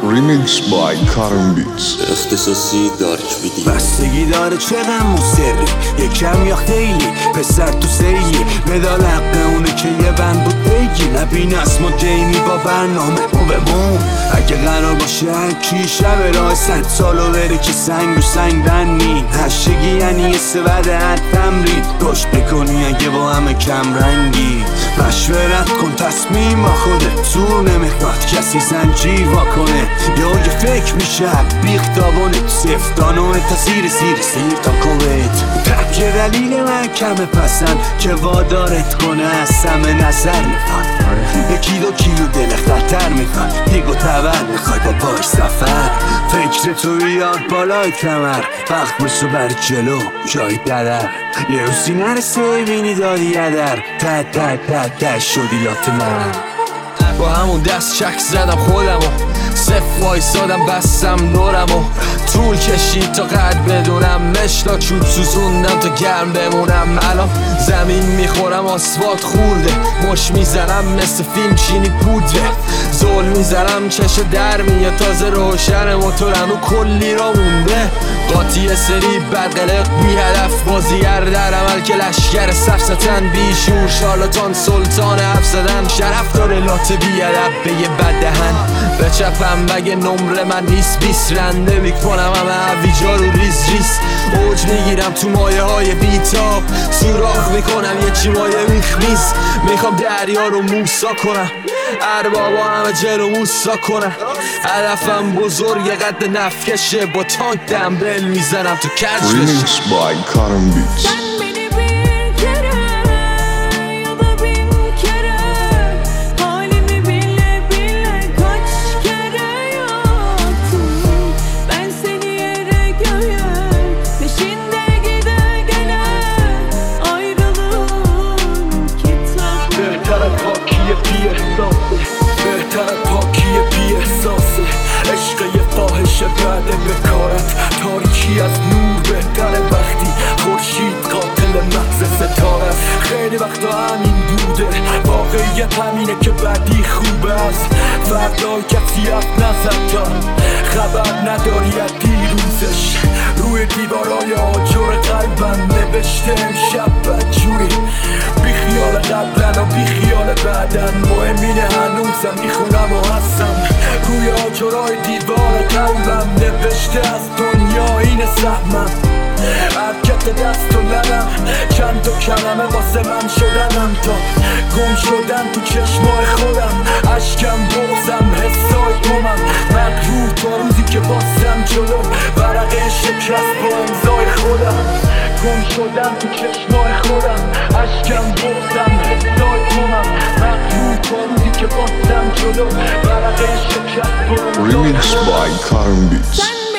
Remix by Karim Beats. اختصاصی دارک ویدیو. بستگی داره چه غم و سری، یکم یا خیلی پسر تو سیلی مدال حق اونه که یه بند بود بگی. نبین اسم و دیمی با برنامه بمون. اگه قرار باشه هرکی شب راه 100 سالو بره که سنگ رو سنگ بنی. هشگی یعنی یه سبد هر تمرین گشت بکنی اگه با همه کم رنگی. مشورت کن تصمیم با خودت، تو نمیخواد کسی زنجیر واکنه. یا یه فکر میشه بیختابانه سفتانو تا سیر تا کویت. تک دلیل من کمه پسند که وادارت کنه از سم نظر میخواد. 1-2 کیلو دل خطر میخواد، دیگ و تبر میخوای با پاش سفر. فکر تو بیار بالای کمر، وقت بسو بر جلو جای ددر. یه روزی نرسه بینی دادی یدر، ته شدی لات من. با همون دست چک زدم خودمو، صف وایسادم بستم دورمو. طول کشید تا قد بدونم، مشتا چوب سوزوندم تا گرم بمونم. الان زمین میخورم آسفالت خورده، مش میزنم مثل فیلم چینی پودره. زل میزنم چش در میاد تازه روشن موتورم و کلی را مونده. قاطی سری بدقلق بی هدف بازیگر در عمل که لشگر سفستن بیشور شارلاتان سلطان حرف زدن. شرف داره لات بی ادب به یه بد دهن. به چپم بگه نمره من نیست 20 رنده میکنم همه اویجا رو ریز اوج میگیرم تو مایه های بیتاب، سوراخ میکنم یه چی مایه میخمیز. میخوام دریا رو موسا کنم، اربابا همه جلو موسا کنم. هدفم بزرگ قد نفکشه، با تانک دمبل میزنم تو کج بشه. Remix by Karim Beats. بهتر پاکی بی احساسه، عشق یه فاحشه بعد بکارت. تاریکی از نور بهتره وقتی خورشید قاتل مغز ستاره. خیلی وقتا همین بوده، واقعیت همینه که بعدی خوبه. از فردا کسی حرف نزد تا خبر نداری از دیروزش. روی دیوارای آجر قلبم نوشته امشب بدجوری. بی خیال قبلن و بی خیال بعدن، مهم اینه هنوزم میخونم و هستم. روی آجرهای دیوار قلبم نوشته از دنیا اینه سهمم. حرکت دست و لبم چند تا کلمه واسه من شدنم، تا گم شدن تو چشمای خودم. اشکم بغزم حسای گمم، مغرور تا روزی که باستم جلو ورقه شکست با امضای خودم. گم شدن تو چشمای خودم، اشکم بغزم حسای گمم، مغرور تا روزی که باستم جلو ورقه شکست با امضای خودم. Remix by Karim Beats.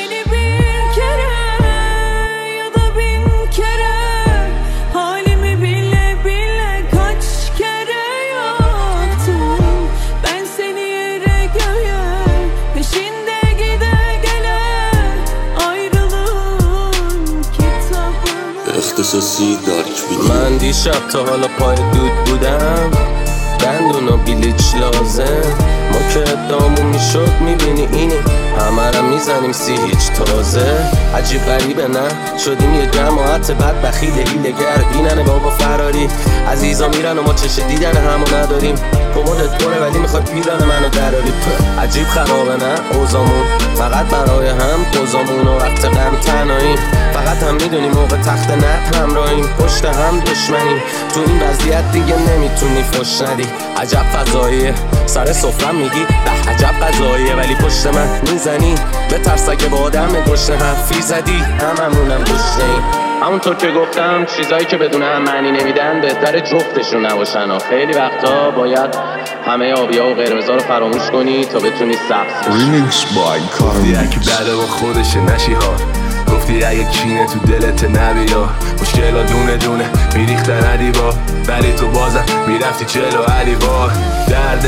اختصاصی دارک ویدیو. من دیشب تا حالا پای دود بودم، دندون و بلیچ لازم. ما که ادامون میشد میبینی اینی همه را میزنیم هیچ تازه. عجیب غریبه نه، شدیم یه جماعت بد بخیل هیلگر. بینن بابا فراری عزیزا میرن و ما چش دیدن همو نداریم. کمدت پره ولی میخواد پیرن منو دراری. عجیب خرابه نه اوزامون، فقط برای هم دوزامون و وقت غم تنهاییم. فقط هم میدونیم موقع تخت نت همراهیم، پشت هم دشمنیم. تو این وضعیت دیگه نمیتونی فش ندی. عجب فضاییه سر سفرم میگی به عجب قضاییه، ولی پشت من میزنی به ترس اگه با آدم گشنه حرفی زدی هممونم گشنه‌ایم. همونطور که گفتم چیزایی که بدون هم معنی نمیدن بهتره جفتشون نباشن و خیلی وقتا باید همه آبیا و قرمزا رو فراموش کنی تا بتونی سبز بشی. Remix by Karim یکی Beats. بعد با خودشه نشی ها، گفتی اگه کینه تو دلت نبیا. مشکلا دونه دونه میریختن علی با، ولی تو بازم میرفتی چلو علی با. درد رفیق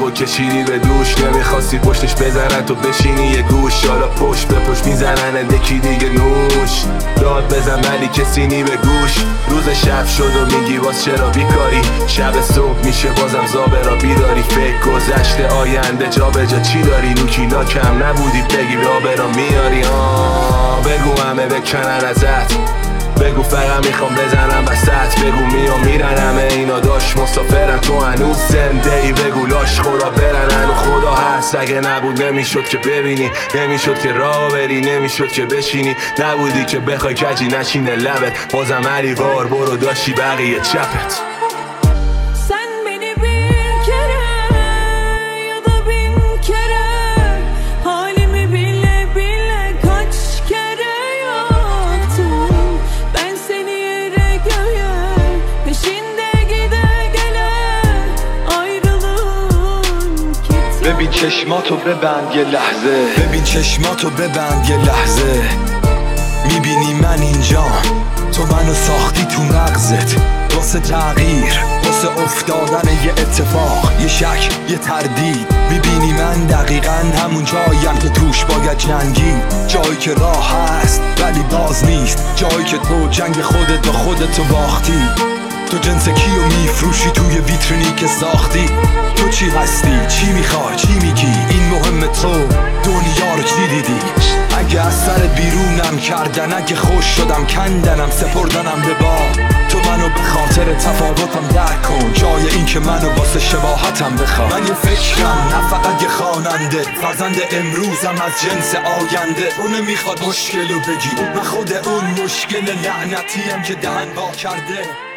و کشیدی به دوش، نمیخواستی پشتش بزنن تو بشینی یه گوش، حالا پشت به پشت میزنن دکی دیگه نوش. داد بزن ولی کسی نی به گوش، روز شب شد و میگی باز چرا بیکاری، شب صبح میشه بازم زابه را بیداری، فکر گذشته آینده جا به جا چی داری، نوکیلا کم نبودی بگی رابه را میاری. بگو همه بکنن ازت، بگو فقط میخوام بزنم وسط، بگو میام میرن همه اینا داشت مسافرن تو هنوز زنده ای، بگو لاش خدا برن و خدا هست، اگه نبود نمیشد که ببینی، نمیشد که راه بری، نمیشد که بشینی، نبودی که بخوای کجی نشینه لبت، بازم علی وار برو داشتی بقیه چپت. ببین چشماتو ببند یه لحظه، ببین چشماتو ببند یه لحظه، میبینی من اینجا، تو منو ساختی تو مغزت، واسه تغییر، واسه افتادن یه اتفاق، یه شک، یه تردید، میبینی من دقیقاً همون جاییم که توش باید جنگی، جایی که راه هست ولی باز نیست، جایی که تو جنگ خودت با خودتو باختی، تو جنس کیو میفروشی توی ویترینی که ساختی، تو چی هستی، چی میخوای، چی میگی، این مهم تو دنیا رو چی دیدی، اگه از سر بیرونم کردن، اگه خوش شدم کندنم سپردنم به باد، تو منو به خاطر تفاوتم درک کن، جای این که منو واسه شباهتم بخواد، من یه فکرم نه فقط یه خواننده، فرزند امروزم از جنس آینده، اون نمیخواد مشکلو بگی، من خود اون مشکل لعنتیم که دهن وا کرده.